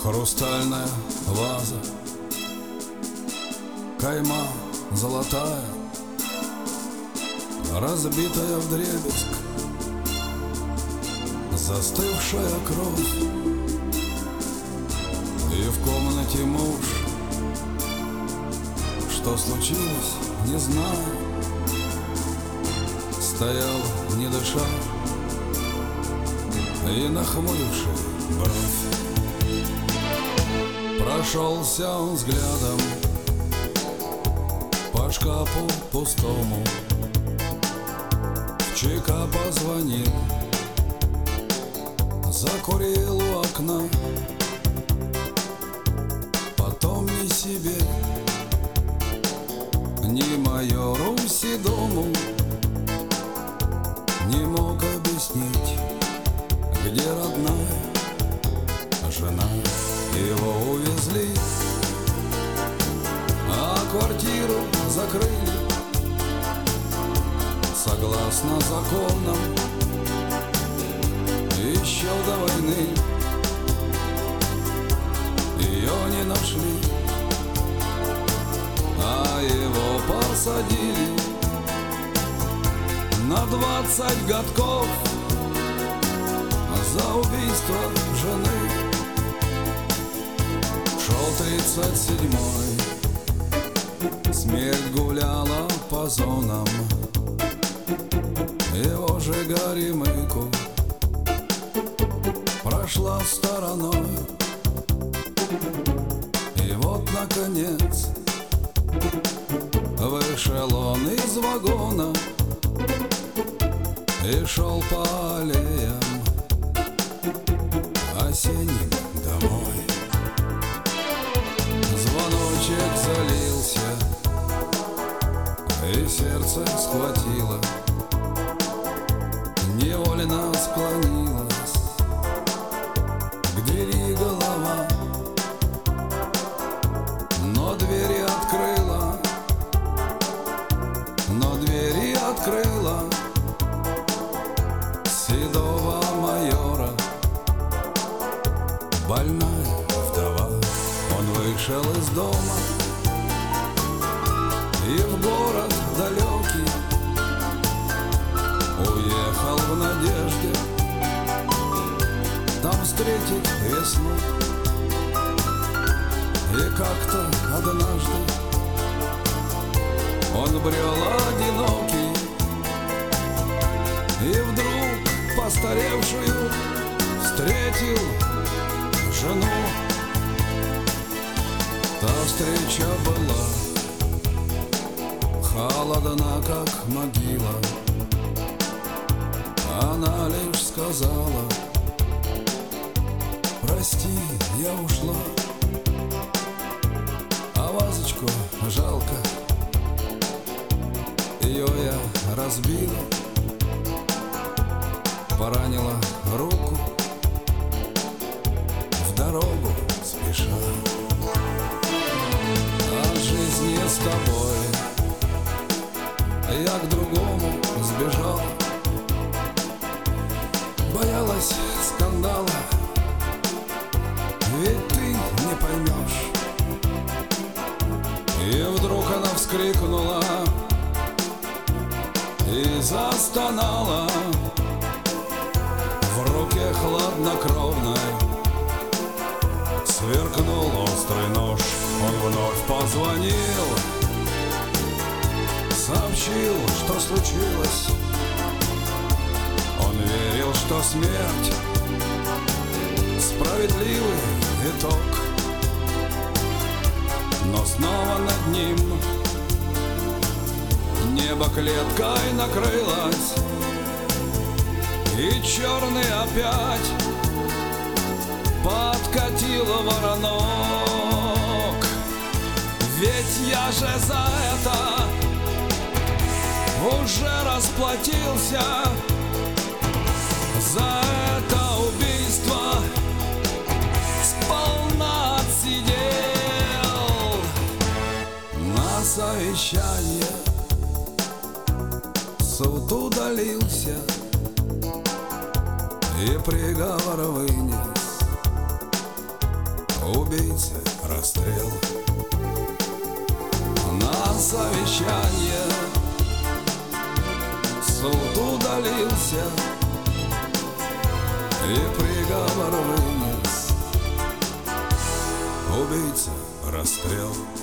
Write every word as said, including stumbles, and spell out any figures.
Хрустальная ваза, кайма золотая, разбитая вдребезг, застывшая кровь. И в комнате муж. Что случилось, не знаю. Стоял, не дыша, и нахмуривший бровь. Прошелся он взглядом по шкафу пустому, в ЧК позвонил, закурил у окна. Потом ни себе, ни майору Седому не мог объяснить, где родная жена. Его увезли, а квартиру закрыли согласно законам еще до войны. Ее не нашли, а его посадили на двадцать годков за убийство жены. Шел тридцать седьмой, смерть гуляла по зонам, его же Горемыку прошла стороной. И вот, наконец, вышел он из вагона и шел по аллеям осенним домой. Звоночек залился, и сердце схватило, невольно склонилась к двери голова, но двери открыла, но двери открыла седого майора, больная вдова. Он вышел из дома и в город далекий уехал в надежде там встретить весну. И как-то однажды он брел одинокий, и вдруг постаревшую встретил жену. Та встреча была холодна, как могила. Она лишь сказала: прости, я ушла, а вазочку жалко. Ее я разбила, поранила руку, в дорогу спеша. От жизни с тобой я к другому сбежал, боялась скандала, ведь ты не поймешь. И вдруг она вскрикнула и застонала. В руке хладнокровной сверкнул острый нож. Он вновь позвонил, сообщил, что случилось. Он верил, что смерть — справедливый итог. Но снова над ним небо клеткой накрылось, и черный опять подкатил воронок. Ведь я же за это уже расплатился, за это убийство сполна отсидел. На совещание суд удалился и приговор вынес. убийце расстрел. На совещание суд удалился и приговор вынес: убийца расстрел.